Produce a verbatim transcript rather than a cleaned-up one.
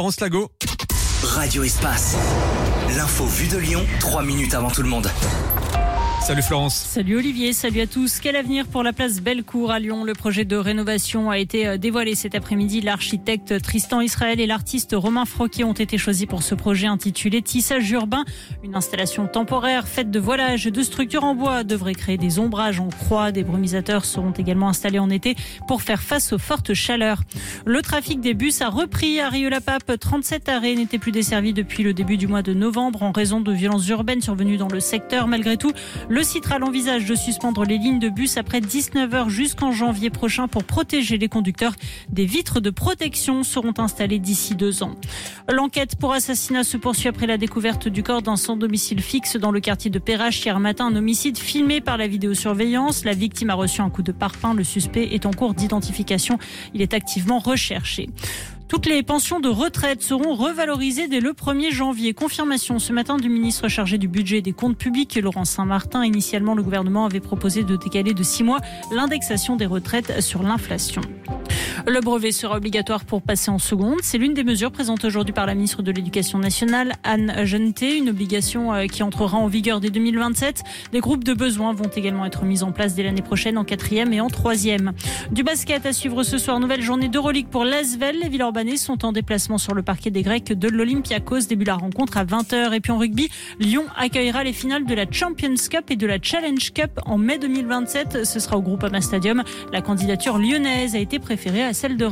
Florence Lago. Radio Espace. L'info vue de Lyon, trois minutes avant tout le monde. Salut Florence. Salut Olivier, salut à tous. Quel avenir pour la place Bellecour à Lyon? Le projet de rénovation a été dévoilé cet après-midi. L'architecte Tristan Israël et l'artiste Romain Froquier ont été choisis pour ce projet intitulé Tissage urbain. Une installation temporaire faite de voilage, de structures en bois devrait créer des ombrages en croix. Des brumisateurs seront également installés en été pour faire face aux fortes chaleurs. Le trafic des bus a repris à Rieux-la-Pape. trente-sept arrêts n'étaient plus desservis depuis le début du mois de novembre en raison de violences urbaines survenues dans le secteur. Malgré tout, le Citral envisage de suspendre les lignes de bus après dix-neuf heures jusqu'en janvier prochain pour protéger les conducteurs. Des vitres de protection seront installées d'ici deux ans. L'enquête pour assassinat se poursuit après la découverte du corps d'un sans domicile fixe dans le quartier de Perrache. Hier matin, un homicide filmé par la vidéosurveillance. La victime a reçu un coup de parpaing. Le suspect est en cours d'identification. Il est activement recherché. Toutes les pensions de retraite seront revalorisées dès le premier janvier. Confirmation ce matin du ministre chargé du budget et des comptes publics, Laurent Saint-Martin. Initialement, le gouvernement avait proposé de décaler de six mois l'indexation des retraites sur l'inflation. Le brevet sera obligatoire pour passer en seconde. C'est l'une des mesures présentées aujourd'hui par la ministre de l'Éducation nationale, Anne Genetet. Une obligation qui entrera en vigueur dès deux mille vingt-sept. Des groupes de besoins vont également être mis en place dès l'année prochaine en quatrième et en troisième. Du basket à suivre ce soir. Nouvelle journée d'Euroleague pour l'Asvel. Les Villeurbanais sont en déplacement sur le parquet des Grecs de l'Olympiakos. Début la rencontre à vingt heures. Et puis en rugby, Lyon accueillera les finales de la Champions Cup et de la Challenge Cup en mai deux mille vingt-sept. Ce sera au Groupama Stadium. La candidature lyonnaise a été préférée à celle de